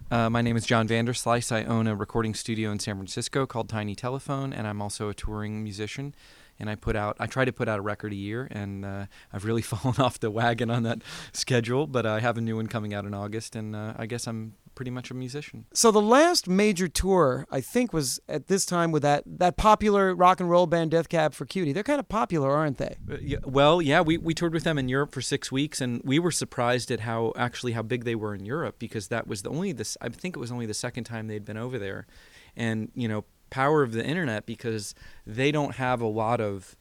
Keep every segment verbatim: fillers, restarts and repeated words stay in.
Uh, my name is John Vanderslice. I own a recording studio in San Francisco called Tiny Telephone, and I'm also a touring musician. And I put out, I try to put out a record a year, and uh, I've really fallen off the wagon on that schedule. But I have a new one coming out in August, and uh, I guess I'm pretty much a musician. So the last major tour, I think, was at this time with that, that popular rock and roll band Death Cab for Cutie. They're kind of popular, aren't they? Uh, yeah, well, yeah, we, we toured with them in Europe for six weeks, and we were surprised at how actually how big they were in Europe, because that was the only this I think it was only the second time they'd been over there, and you know, power of the internet, because they don't have a lot of.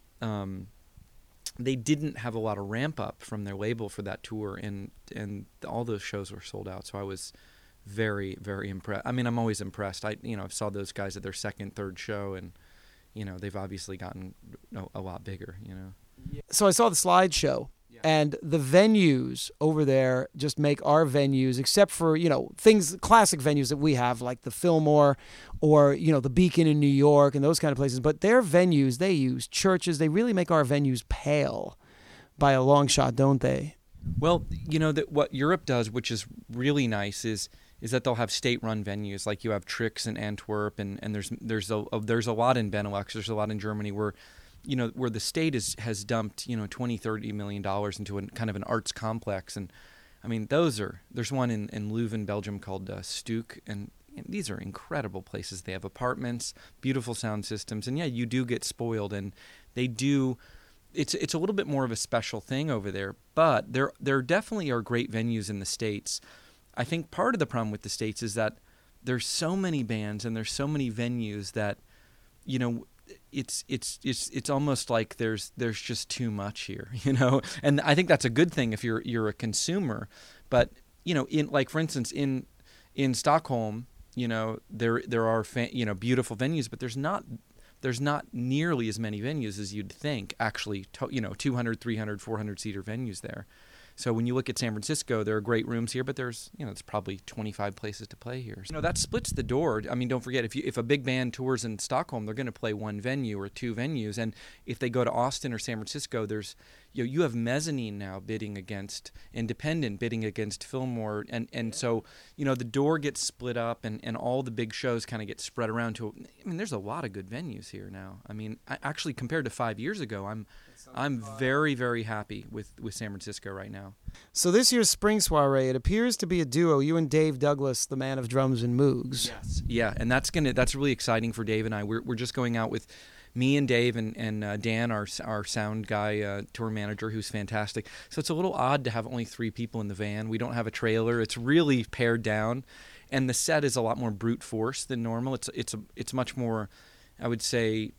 Um, they didn't have a lot of ramp up from their label for that tour, and and all those shows were sold out. So I was very, very impressed. I mean, I'm always impressed. I you know saw those guys at their second, third show, and you know they've obviously gotten a, a lot bigger. You know. So I saw the slideshow. And the venues over there just make our venues, except for, you know, things, classic venues that we have, like the Fillmore or, you know, the Beacon in New York and those kind of places. But their venues, they use churches. They really make our venues pale by a long shot, don't they? Well, you know, that what Europe does, which is really nice, is is that they'll have state-run venues. Like you have Trix in Antwerp, and, and there's there's a, there's a lot in Benelux. There's a lot in Germany where you know, where the state is, has dumped, you know, twenty, thirty million dollars into a kind of an arts complex. And I mean, those are, there's one in, in Leuven, Belgium called uh, Stuk. And, and these are incredible places. They have apartments, beautiful sound systems. And yeah, you do get spoiled, and they do, it's, it's a little bit more of a special thing over there, but there, there definitely are great venues in the States. I think part of the problem with the States is that there's so many bands and there's so many venues that, you know, It's it's it's it's almost like there's there's just too much here, you know, and I think that's a good thing if you're you're a consumer. But you know, in like for instance in in Stockholm, you know, there there are fa- you know beautiful venues, but there's not there's not nearly as many venues as you'd think. Actually, to, you know, two hundred, three hundred, four hundred seater venues there. So when you look at San Francisco, there are great rooms here, but there's, you know, it's probably twenty-five places to play here. So, you know, that splits the door. I mean, don't forget, if you, if a big band tours in Stockholm, they're going to play one venue or two venues. And if they go to Austin or San Francisco, there's, you know, you have Mezzanine now bidding against Independent, bidding against Fillmore. And, and so, you know, the door gets split up, and, and all the big shows kind of get spread around to, I mean, there's a lot of good venues here now. I mean, I, actually, compared to five years ago, I'm I'm very, very happy with, with San Francisco right now. So this year's spring soiree, it appears to be a duo, you and Dave Douglas, the man of drums and Moogs. Yes. Yeah, and that's gonna that's really exciting for Dave and I. We're we're just going out with me and Dave and, and uh, Dan, our our sound guy, uh, tour manager, who's fantastic. So it's a little odd to have only three people in the van. We don't have a trailer. It's really pared down, and the set is a lot more brute force than normal. It's it's a, it's much more, I would say,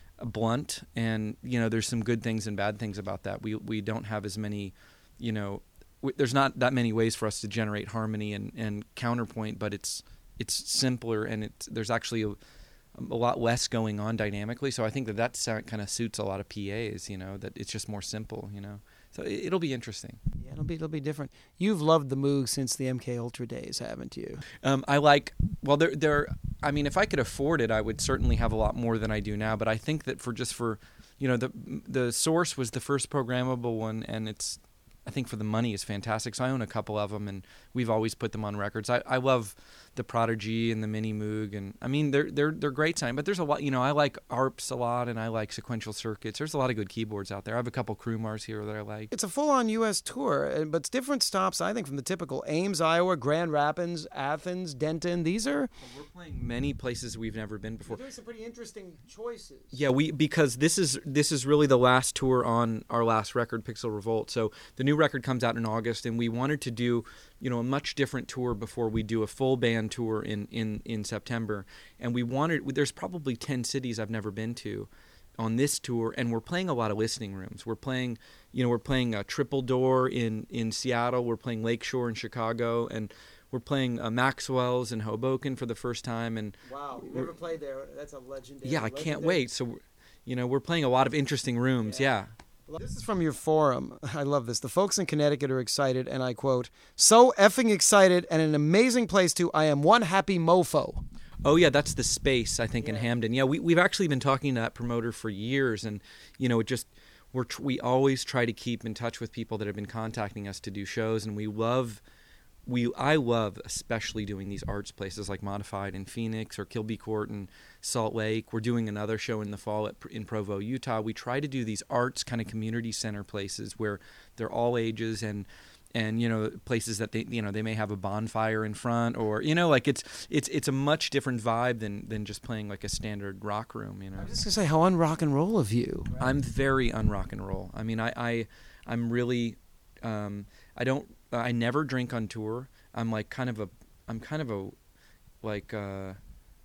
blunt, and you know there's some good things and bad things about that. We we don't have as many, you know, w- there's not that many ways for us to generate harmony and, and counterpoint, but it's it's simpler, and it's there's actually a, a lot less going on dynamically. So I think that that sound kind of suits a lot of P As, you know, that it's just more simple, you know. So it, it'll be interesting. Yeah, it'll be it'll be different. You've loved the Moog since the M K Ultra days, haven't you? Um, I like well, they're they're. I mean, if I could afford it, I would certainly have a lot more than I do now. But I think that for just for, you know, the the Source was the first programmable one, and it's, I think for the money is fantastic. So I own a couple of them, and we've always put them on records. I, I love the Prodigy and the Mini Moog, and I mean they're they're they're great sound. But there's a lot, you know, I like A R Ps a lot, and I like sequential circuits. There's a lot of good keyboards out there. I have a couple Krumars here that I like. It's a full-on U S tour, but it's different stops, I think, from the typical Ames, Iowa, Grand Rapids, Athens, Denton. These are We're playing many places we've never been before. You're doing some pretty interesting choices. Yeah, we because this is this is really the last tour on our last record, Pixel Revolt. So the new record comes out in August, and we wanted to do, you know, a much different tour before we do a full band tour in, in, in September. And we wanted, there's probably ten cities I've never been to on this tour, and we're playing a lot of listening rooms. We're playing, you know, we're playing a Triple Door in, in Seattle. We're playing Lakeshore in Chicago, and we're playing uh, Maxwell's in Hoboken for the first time. And wow, we've never played there. That's a legendary. Yeah, I legendary. can't wait. So, you know, we're playing a lot of interesting rooms. Yeah. yeah. This is from your forum. I love this. The folks in Connecticut are excited, and I quote, "So effing excited, and an amazing place too. I am one happy mofo." Oh, yeah, that's the Space, I think, yeah. in Hamden. Yeah, we, we've actually been talking to that promoter for years, and, you know, it just, we're, we always try to keep in touch with people that have been contacting us to do shows, and we love we I love especially doing these arts places like Modified in Phoenix or Kilby Court in Salt Lake. We're doing another show in the fall at, in Provo, Utah. We try to do these arts kind of community center places where they're all ages and and you know places that they you know they may have a bonfire in front, or you know like it's it's it's a much different vibe than than just playing like a standard rock room. You know, I was just gonna say, how un-rock and roll of you. I'm very un-rock and roll. I mean, I, I I'm really um, I don't I never drink on tour. I'm like kind of a I'm kind of a like uh,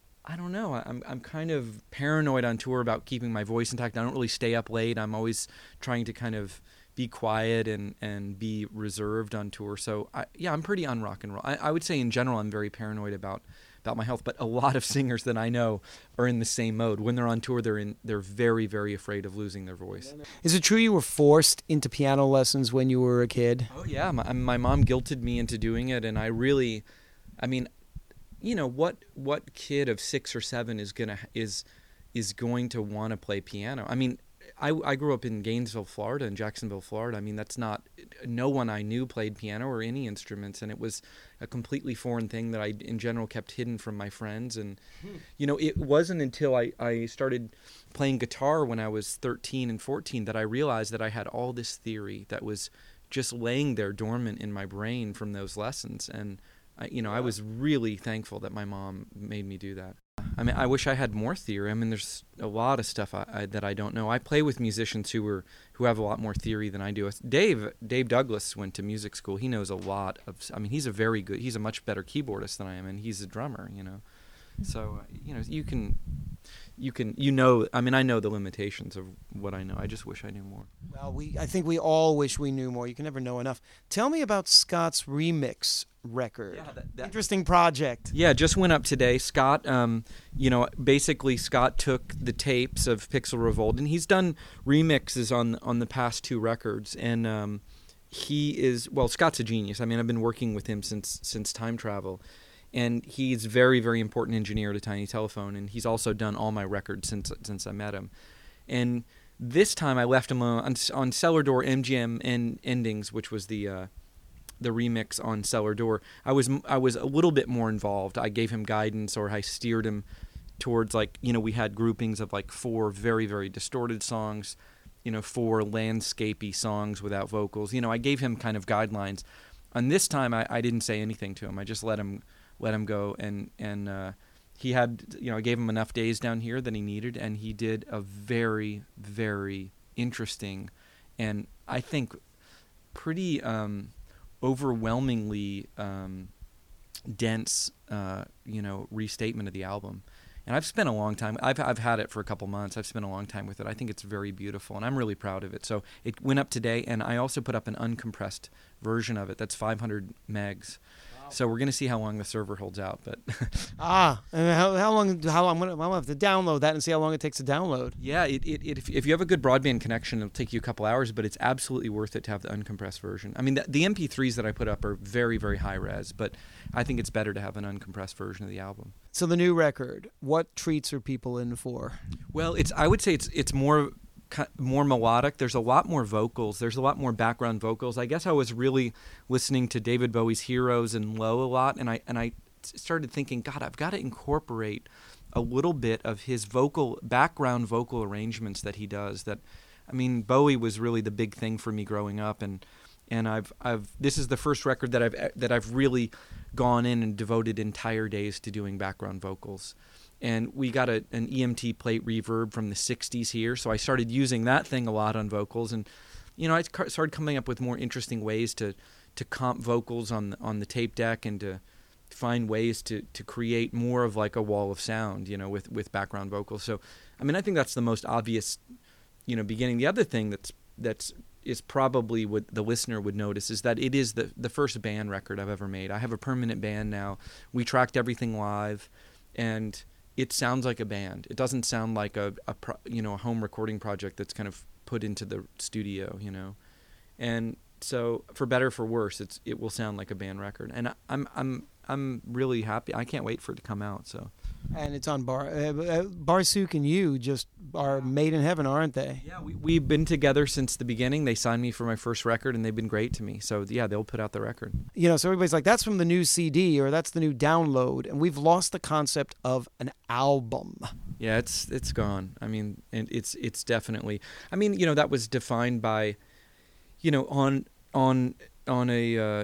I don't know. I'm I'm kind of paranoid on tour about keeping my voice intact. I don't really stay up late. I'm always trying to kind of be quiet and, and be reserved on tour. So I, yeah, I'm pretty on rock and roll. I, I would say in general I'm very paranoid about about my health. But a lot of singers that I know are in the same mode. When they're on tour, they're in they're very very afraid of losing their voice. Is it true you were forced into piano lessons when you were a kid? Oh yeah, my my mom guilted me into doing it, and I really, I mean, you know what what kid of six or seven is gonna is is going to want to play piano? I mean. I, I grew up in Gainesville, Florida, in Jacksonville, Florida. I mean, that's not, no one I knew played piano or any instruments, and it was a completely foreign thing that I, in general, kept hidden from my friends. And, hmm. you know, it wasn't until I, I started playing guitar when I was thirteen and fourteen that I realized that I had all this theory that was just laying there dormant in my brain from those lessons. And, I, you know, yeah. I was really thankful that my mom made me do that. I mean, I wish I had more theory. I mean, there's a lot of stuff I, I, that I don't know. I play with musicians who are who have a lot more theory than I do. Dave Dave Douglas went to music school. He knows a lot of. I mean, he's a very good. He's a much better keyboardist than I am, and he's a drummer. You know, so you know you can you can you know. I mean, I know the limitations of what I know. I just wish I knew more. Well, we I think we all wish we knew more. You can never know enough. Tell me about Scott's remix record. Yeah, that, that, interesting project. Yeah, just went up today. Scott, um, you know, basically Scott took the tapes of Pixel Revolt, and he's done remixes on on the past two records. And um, he is well, Scott's a genius. I mean, I've been working with him since since Time Travel, and he's a very very important engineer at Tiny Telephone, and he's also done all my records since since I met him. And this time I left him on, on Cellar Door M G M and Endings, which was the uh, the remix on Cellar Door. I was I was a little bit more involved. I gave him guidance, or I steered him towards, like, you know, we had groupings of like four very very distorted songs, you know, four landscapey songs without vocals. You know, I gave him kind of guidelines. And this time I, I didn't say anything to him. I just let him let him go, and and uh, he had, you know, I gave him enough days down here that he needed, and he did a very very interesting and I think pretty um, overwhelmingly um, dense, uh, you know, restatement of the album. And I've spent a long time. I've I've had it for a couple months. I've spent a long time with it. I think it's very beautiful, and I'm really proud of it. So it went up today, and I also put up an uncompressed version of it. That's five hundred megs. Wow. So we're going to see how long the server holds out. But ah, and how how long? How long? I'm gonna have to download that and see how long it takes to download. Yeah, it, it, it if if you have a good broadband connection, it'll take you a couple hours, but it's absolutely worth it to have the uncompressed version. I mean, the, the M P threes that I put up are very very high res, but I think it's better to have an uncompressed version of the album. So the new record, what treats are people in for? Well, it's I would say it's it's more more melodic. There's a lot more vocals. There's a lot more background vocals. I guess I was really listening to David Bowie's Heroes and Low a lot, and I and I started thinking, God, I've got to incorporate a little bit of his vocal background vocal arrangements that he does. That, I mean, Bowie was really the big thing for me growing up, and and I've I've this is the first record that I've that I've really gone in and devoted entire days to doing background vocals. And we got a, an E M T plate reverb from the sixties here, so I started using that thing a lot on vocals. And, you know, I started coming up with more interesting ways to, to comp vocals on the, on the tape deck, and to find ways to, to create more of like a wall of sound, you know, with, with background vocals. So, I mean, I think that's the most obvious, you know, beginning. The other thing that's that's is probably what the listener would notice is that it is the, the first band record I've ever made. I have a permanent band now. We tracked everything live, and it sounds like a band. It doesn't sound like a, a pro, you know, a home recording project that's kind of put into the studio, you know. And so, for better or for worse, it's it will sound like a band record. And I, I'm I'm I'm really happy. I can't wait for it to come out. So. And it's on Bar uh, Barsuk and you just are made in heaven, aren't they? Yeah, we, we've been together since the beginning. They signed me for my first record, and they've been great to me. So, yeah, they'll put out the record. You know, so everybody's like, that's from the new C D or that's the new download. And we've lost the concept of an album. Yeah, it's it's gone. I mean, and it's it's definitely. I mean, you know, that was defined by, you know, on on on a uh,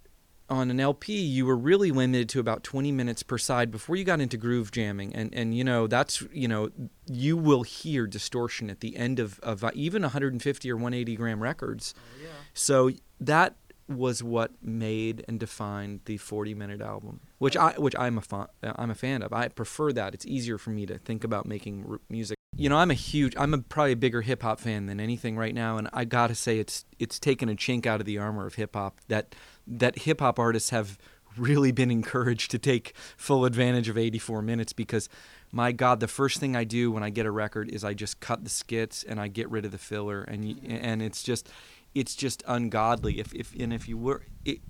on an L P, you were really limited to about twenty minutes per side before you got into groove jamming, and and you know that's you know you will hear distortion at the end of of even one hundred fifty or one hundred eighty gram records. Oh, yeah. So that was what made and defined the forty minute album, which I which I'm a fan, I'm a fan of. I prefer that. It's easier for me to think about making r- music. You know, I'm a huge, I'm a probably a bigger hip hop fan than anything right now, and I gotta say it's it's taken a chink out of the armor of hip hop that that hip hop artists have really been encouraged to take full advantage of eighty-four minutes, because my God, the first thing I do when I get a record is I just cut the skits and I get rid of the filler, and and it's just it's just ungodly. If if and if you were, it,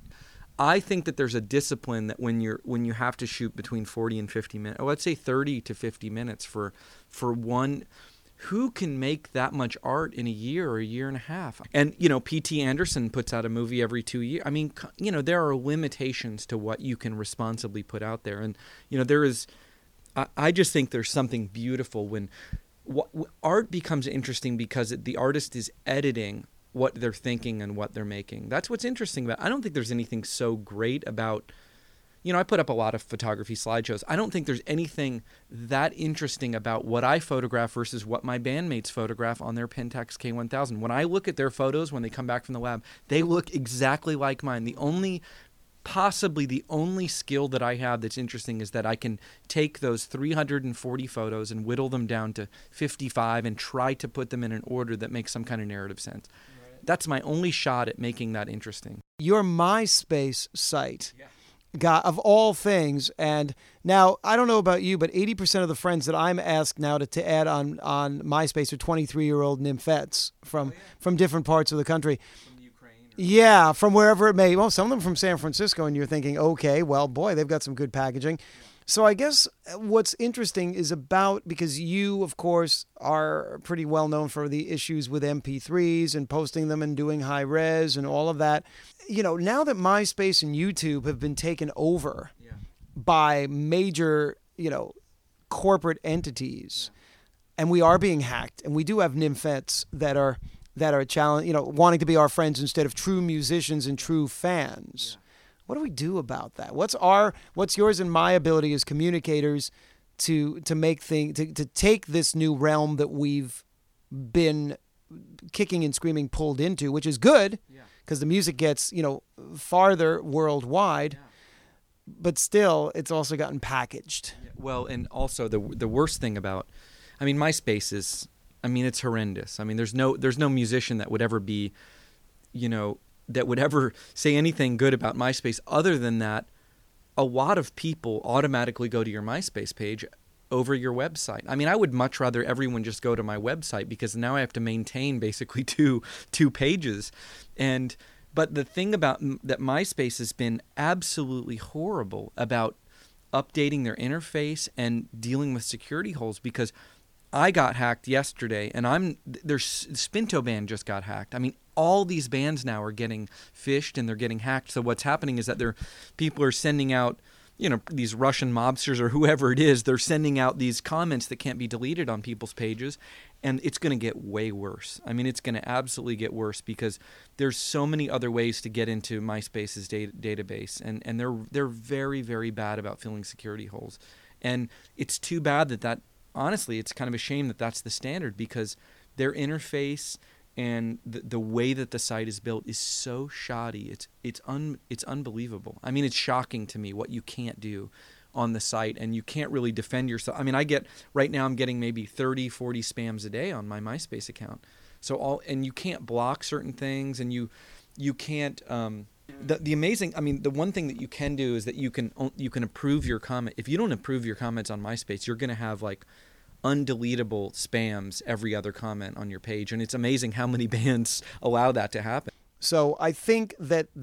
I think that there's a discipline that when you're when you have to shoot between forty and fifty minutes, oh, let's say thirty to fifty minutes for for one. Who can make that much art in a year or a year and a half? And, you know, P T Anderson puts out a movie every two years. I mean, you know, there are limitations to what you can responsibly put out there. And, you know, there is, I, I just think there's something beautiful when what, art becomes interesting because it, the artist is editing what they're thinking and what they're making. That's what's interesting about it. I don't think there's anything so great about, you know, I put up a lot of photography slideshows. I don't think there's anything that interesting about what I photograph versus what my bandmates photograph on their Pentax K one thousand. When I look at their photos when they come back from the lab, they look exactly like mine. The only, possibly the only skill that I have that's interesting is that I can take those three hundred forty photos and whittle them down to fifty-five and try to put them in an order that makes some kind of narrative sense. Right. That's my only shot at making that interesting. Your MySpace site. Yeah. God, of all things, and now I don't know about you, but eighty percent of the friends that I'm asked now to, to add on, on MySpace are twenty-three-year-old nymphettes from, oh, yeah. from different parts of the country. From Ukraine? Or yeah, from wherever it may. Well, some of them from San Francisco, and you're thinking, okay, well, boy, they've got some good packaging. Yeah. So I guess what's interesting is about, because you, of course, are pretty well known for the issues with M P threes and posting them and doing high res and all of that. You know, now that MySpace and YouTube have been taken over yeah. by major, you know, corporate entities, yeah. and we are being hacked, and we do have nymphettes that are that are challenge, you know, wanting to be our friends instead of true musicians and true fans. Yeah. What do we do about that? What's our, what's yours and my ability as communicators to to make things, to, to take this new realm that we've been kicking and screaming pulled into, which is good, because yeah. the music gets, you know, farther worldwide, yeah. but still it's also gotten packaged. Yeah. Well, and also the the worst thing about, I mean, MySpace is, I mean, it's horrendous. I mean, there's no there's no musician that would ever be, you know, that would ever say anything good about MySpace. Other than that, a lot of people automatically go to your MySpace page over your website. I mean, I would much rather everyone just go to my website, because now I have to maintain basically two two pages. And but the thing about that MySpace has been absolutely horrible about updating their interface and dealing with security holes, because I got hacked yesterday, and I'm there's Spinto Band just got hacked. I mean, all these bands now are getting phished and they're getting hacked. So what's happening is that they're people are sending out, you know, these Russian mobsters or whoever it is, they're sending out these comments that can't be deleted on people's pages, and it's going to get way worse. I mean, it's going to absolutely get worse, because there's so many other ways to get into MySpace's data, database, and, and they're they're very, very bad about filling security holes. And it's too bad that that, honestly, it's kind of a shame that that's the standard, because their interface and the the way that the site is built is so shoddy. It's it's un it's unbelievable. I mean, it's shocking to me what you can't do on the site, and you can't really defend yourself. I mean, I get right now I'm getting maybe thirty, forty spams a day on my MySpace account. So all and you can't block certain things, and you you can't um the the amazing I mean the one thing that you can do is that you can you can approve your comment. If you don't approve your comments on MySpace, you're going to have like undeletable spams every other comment on your page, and it's amazing how many bands allow that to happen. So I think that the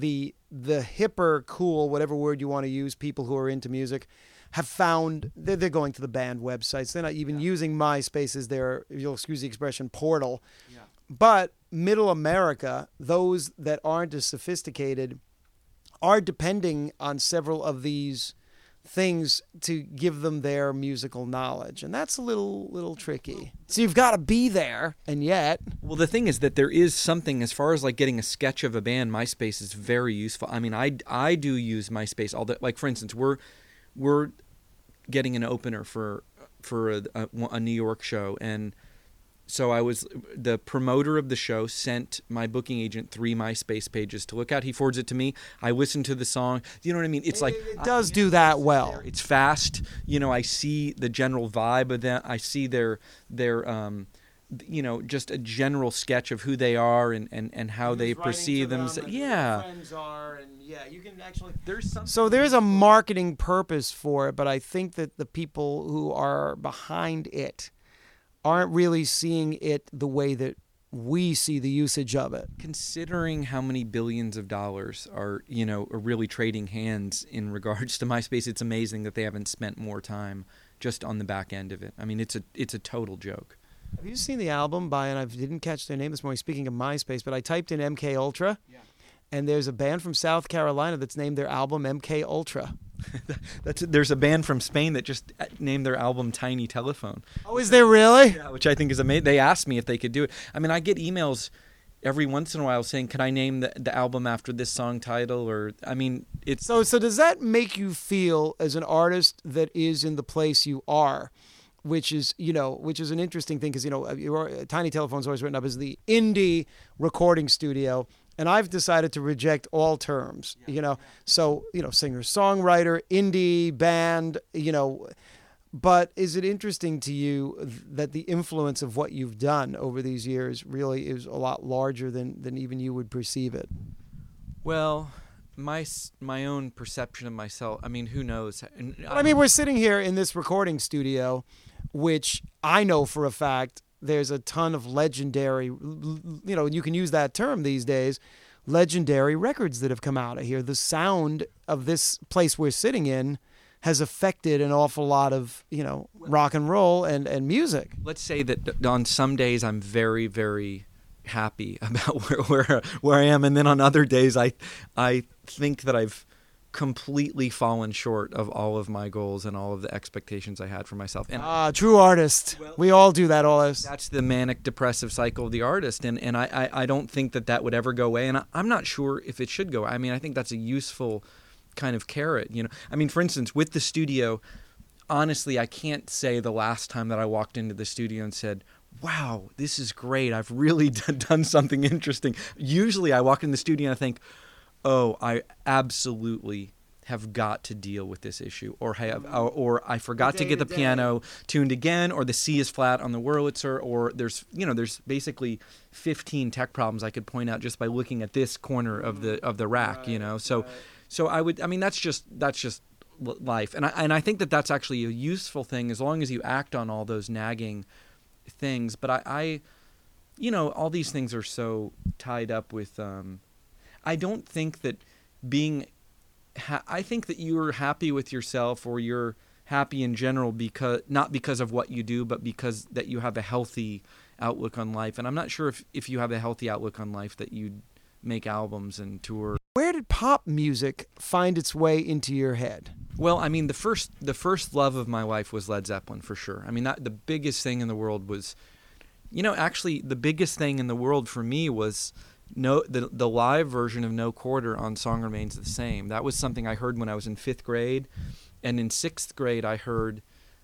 the hipper, cool, whatever word you want to use, people who are into music have found they're, they're going to the band websites. They're not even yeah. using MySpace as their, you'll excuse the expression, portal. Yeah. But middle America, those that aren't as sophisticated, are depending on several of these things to give them their musical knowledge, and that's a little little tricky. So you've got to be there, and yet well the thing is that there is something as far as like getting a sketch of a band. MySpace is very useful. I mean, I, I do use MySpace all the, like for instance we're we're getting an opener for for a, a, a New York show, and so I was the promoter of the show sent my booking agent three MySpace pages to look at. He forwards it to me. I listen to the song. You know what I mean? It's like it does I, do that well. It's fast. You know, I see the general vibe of them. I see their their um, you know, just a general sketch of who they are and, and, and how they perceive them. them yeah. Friends are, and yeah, you can actually. There's some. So there's a marketing purpose for it, but I think that the people who are behind it aren't really seeing it the way that we see the usage of it. Considering how many billions of dollars are, you know, are really trading hands in regards to MySpace, it's amazing that they haven't spent more time just on the back end of it. I mean, it's a it's a total joke. Have you seen the album by, and I didn't catch their name this morning, speaking of MySpace, but I typed in M K Ultra, yeah. and there's a band from South Carolina that's named their album M K Ultra. That's there's a band from Spain that just named their album Tiny Telephone. Oh, is there really? Yeah, which I think is amazing. They asked me if they could do it. I mean, I get emails every once in a while saying, "Can I name the, the album after this song title?" Or I mean, it's so. So does that make you feel as an artist that is in the place you are, which is you know, which is an interesting thing because you know, your, Tiny Telephone's always written up as the indie recording studio. And I've decided to reject all terms, yeah, you know. Yeah. So, you know, singer, songwriter, indie, band, you know. But is it interesting to you that the influence of what you've done over these years really is a lot larger than, than even you would perceive it? Well, my my own perception of myself, I mean, who knows? I, I mean, we're sitting here in this recording studio, which I know for a fact there's a ton of legendary, you know, you can use that term these days, legendary records that have come out of here. The sound of this place we're sitting in has affected an awful lot of, you know, rock and roll and, and music. Let's say that on some days I'm very, very happy about where where, where I am, and then on other days I I think that I've completely fallen short of all of my goals and all of the expectations I had for myself. And ah, true artist. Well, we all do that, all this. That's the manic depressive cycle of the artist, and and I, I, I don't think that that would ever go away, and I, I'm not sure if it should go. I mean, I think that's a useful kind of carrot, you know. I mean, for instance, with the studio, honestly, I can't say the last time that I walked into the studio and said, wow, this is great. I've really done something interesting. Usually I walk in the studio and I think, oh, I absolutely have got to deal with this issue, or have, or, or I forgot to get the piano tuned again, or the C is flat on the Wurlitzer, or there's, you know, there's basically fifteen tech problems I could point out just by looking at this corner of the of the rack, right, you know. So, right. so I would, I mean, that's just that's just life, and I and I think that that's actually a useful thing as long as you act on all those nagging things. But I, I you know, all these things are so tied up with. Um, I don't think that being, ha- I think that you're happy with yourself, or you're happy in general because not because of what you do, but because that you have a healthy outlook on life. And I'm not sure if, if you have a healthy outlook on life that you'd make albums and tour. Where did pop music find its way into your head? Well, I mean, the first the first love of my life was Led Zeppelin, for sure. I mean, that the biggest thing in the world was, you know, actually the biggest thing in the world for me was No, the the live version of No Quarter on Song Remains the Same. That was something I heard when I was in fifth grade, and in sixth grade I heard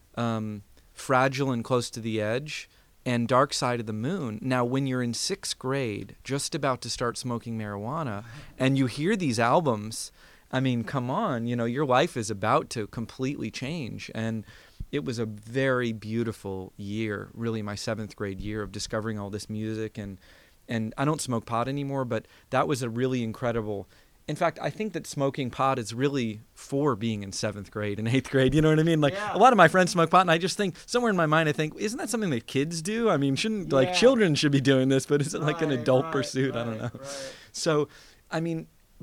um, Fragile and Close to the Edge and Dark Side of the Moon. Now, when you're in sixth grade, just about to start smoking marijuana, and you hear these albums, I mean, come on, you know, your life is about to completely change. And it was a very beautiful year, really my seventh grade year of discovering all this music. And And I don't smoke pot anymore, but that was a really incredible. In fact, I think that smoking pot is really for being in seventh grade and eighth grade. You know what I mean? Like yeah. A lot of my friends smoke pot, and I just think somewhere in my mind, I think, isn't that something that kids do? I mean, shouldn't yeah. like children should be doing this, but is it like right, an adult right, pursuit? Right, I don't know. Right. So, I mean,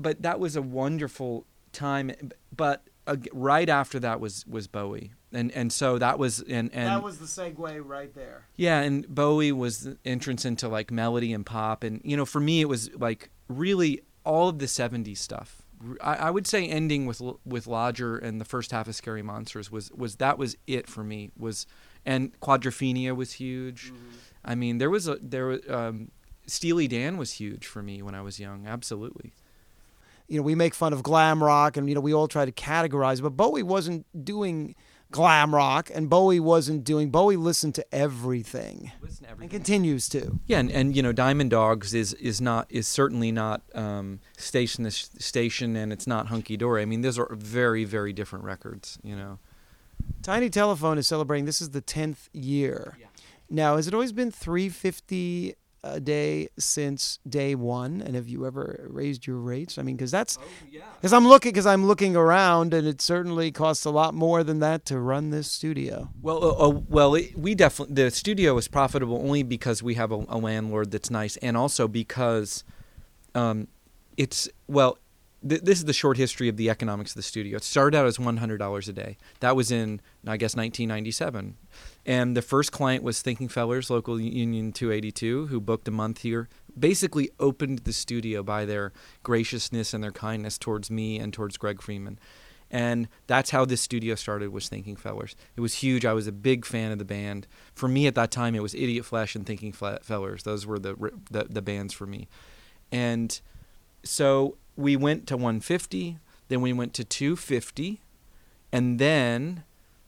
but that was a wonderful time. But uh, right after that was was Bowie, and and so that was and and that was the segue right there. Yeah, and Bowie was the entrance into like melody and pop, and you know, for me it was like really all of the seventies stuff. I, I would say ending with with Lodger and the first half of Scary Monsters was was that was it for me. Was and Quadrophenia was huge. Mm-hmm. I mean, there was a there was um, Steely Dan was huge for me when I was young. Absolutely. You know, we make fun of glam rock, and you know, we all try to categorize, but Bowie wasn't doing glam rock, and Bowie wasn't doing. Bowie listened to everything, Listen to everything. and continues to. Yeah, and, and you know, Diamond Dogs is is not is certainly not um, Station the Station, and it's not Hunky Dory. I mean, those are very very different records. You know, Tiny Telephone is celebrating. This is the tenth year. Yeah. Now, has it always been three fifty a day since day one? And have you ever raised your rates? I mean, because that's because oh, yeah. I'm looking because I'm looking around, and it certainly costs a lot more than that to run this studio. Well, uh, uh, well, it, we definitely the studio is profitable only because we have a, a landlord that's nice, and also because um, it's well. Th- this is the short history of the economics of the studio. It started out as one hundred dollars a day. That was in, I guess, nineteen ninety-seven. And the first client was Thinking Fellers, Local Union two eighty-two, who booked a month here, basically opened the studio by their graciousness and their kindness towards me and towards Greg Freeman. And that's how this studio started, was Thinking Fellers. It was huge. I was a big fan of the band. For me at that time, it was Idiot Flesh and Thinking Fellers. Those were the the, the bands for me. And so we went to one fifty, then we went to two fifty, and then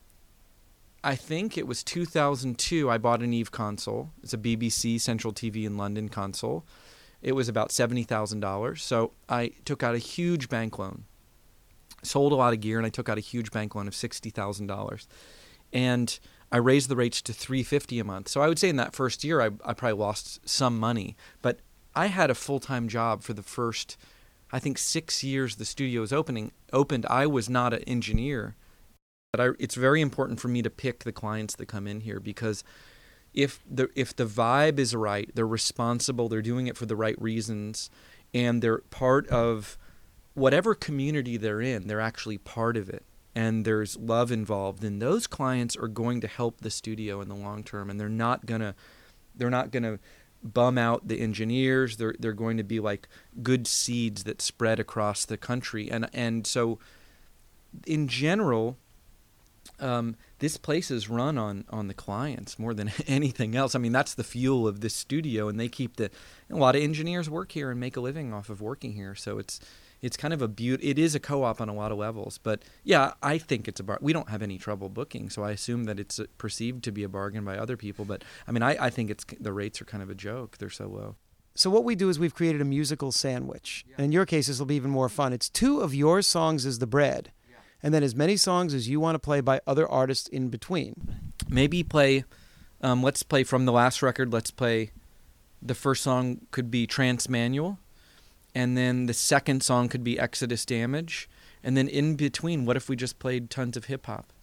I think it was two thousand two I bought an Eve console. It's a B B C Central T V in London console. It was about seventy thousand dollars. So I took out a huge bank loan, sold a lot of gear, and I took out a huge bank loan of sixty thousand dollars. And I raised the rates to three hundred fifty dollars a month. So I would say in that first year I, I probably lost some money. But I had a full-time job for the first, I think, six years the studio was opening opened. I was not an engineer, but I, it's very important for me to pick the clients that come in here, because if the if the vibe is right, they're responsible, they're doing it for the right reasons, and they're part of whatever community they're in, they're actually part of it, and there's love involved, then those clients are going to help the studio in the long term, and they're not gonna they're not gonna bum out the engineers. They're they're going to be like good seeds that spread across the country, and and so in general, um, this place is run on on the clients more than anything else. I mean, that's the fuel of this studio, and they keep the a lot of engineers work here and make a living off of working here. So it's it's kind of a beaut. It is a co-op on a lot of levels, but yeah, I think it's a bar. We don't have any trouble booking, so I assume that it's perceived to be a bargain by other people. But I mean, I, I think it's the rates are kind of a joke. They're so low. So what we do is we've created a musical sandwich. Yeah. And in your case, this will be even more fun. It's two of your songs as the bread, yeah, and then as many songs as you want to play by other artists in between. Maybe play. Um, let's play from the last record. Let's play. The first song could be Trance Manual. And then the second song could be Exodus Damage. And then in between, what if we just played tons of hip-hop?